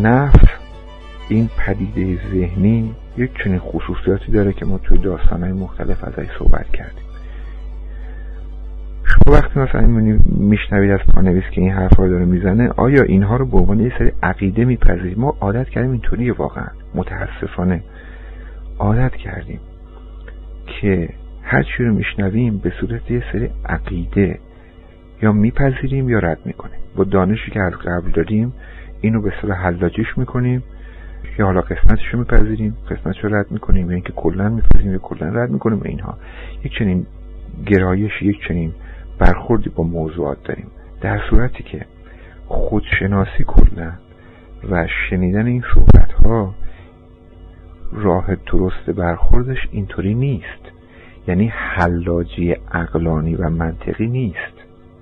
نفس، این پدیده ذهنی، یک چنین خصوصیاتی داره که ما توی داستان‌های مختلف ازش صحبت کردیم. شما وقتی مثلا میشنوید از پانویس که این حرفا رو داره میزنه، آیا اینها رو به عنوان یه سری عقیده میپذیرید؟ ما عادت کردیم اینطوریه، واقعا متاسفانه عادت کردیم که هر چی رو میشنویم به صورت یه سری عقیده یا میپذیریم یا رد میکنیم. با دانشی که از قبل داریم اینو به صورت حلاجیش میکنیم، یا حالا قسمتش رو میپذیریم، قسمتش رو رد میکنیم، یا اینکه کلا میپذیریم یا کلا رد میکنیم. اینها یک چنین گرایش، یک چنین برخوردی با موضوعات داریم، در صورتی که خودشناسی کلا و شنیدن این صحبت ها راه درست برخوردش اینطوری نیست. یعنی حلاجی عقلانی و منطقی نیست.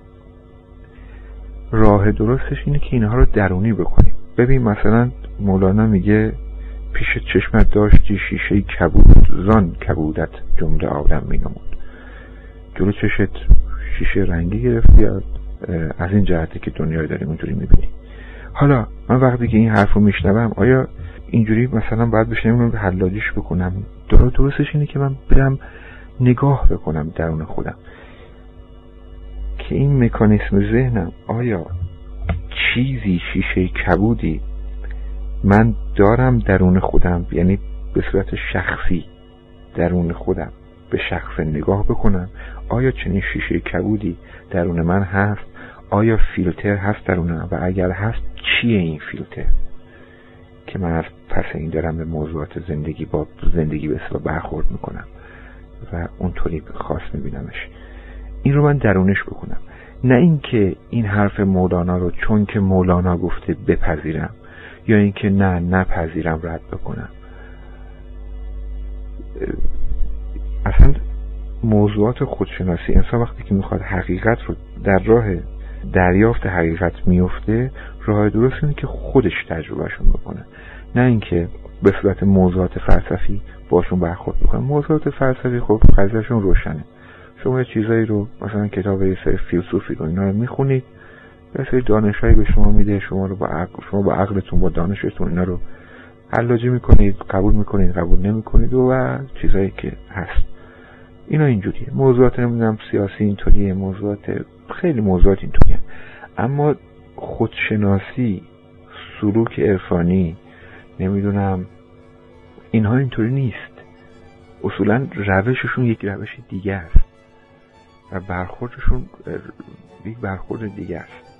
راه درستش اینه که اینها رو درونی بکنیم. ببین مثلا مولانا میگه پیش چشمت داشتی شیشه کبود، زان کبودت جمله آدم مینمود. جلو چشت شیشه رنگی گرفتی، از این جهته که دنیا رو داریم اونجوری میبینی. حالا من وقتی که این حرف رو میشنوم، آیا اینجوری مثلا باید بشنم حلاجیش بکنم؟ درستش اینه که من برم نگاه بکنم درون خودم که این مکانیسم ذهنم، آیا چیزی، شیشه کبودی من دارم درون خودم، یعنی به صورت شخصی درون خودم به شخص نگاه بکنم، آیا چنین شیشه کبودی درون من هست؟ آیا فیلتر هست درون من؟ و اگر هست چیه این فیلتر که من از پس این دارم به موضوعات زندگی با زندگی به اصطلاح برخورد میکنم و اونطوری خاص میبینمش؟ این رو من درونش بکنم، نه اینکه این حرف مولانا رو چون که مولانا گفته بپذیرم، یا اینکه نه نپذیرم رد بکنم. اصلا موضوعات خودشناسی، انسان وقتی که میخواد حقیقت رو در راه دریافت حقیقت میفته، راه درست اینه که خودش تجربهشون بکنه، نه اینکه به صورت موضوعات فلسفی باشون برخورد بکنه. موضوعات فلسفی خب قضیهشون روشنه. شما یه چیزایی رو مثلا کتاب یه سری فیلسوفی رو اینا رو میخونید، یه سری دانشایی به شما میده، شما با عقلتون با دانشتون اینا رو حلاجی میکنید، قبول میکنید، قبول نمیکنید و چیزایی که هست. اینا اینجوریه. موضوعات نمیدونم سیاسی اینطوریه، موضوعات خیلی موضوعات اینطوریه. اما خودشناسی، سلوک عرفانی، نمیدونم اینها اینطوری نیست. اصولا روششون یک روش دیگه است و برخوردشون یک برخورد دیگه است.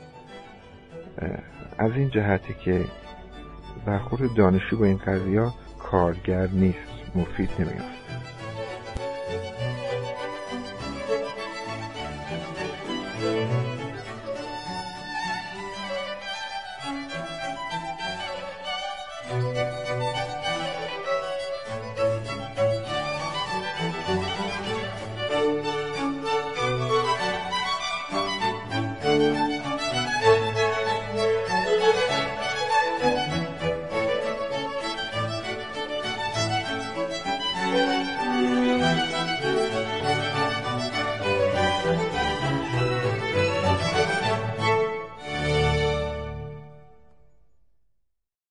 از این جهته که برخورد دانشی با این قضیه کارگر نیست، مفید نمیاد.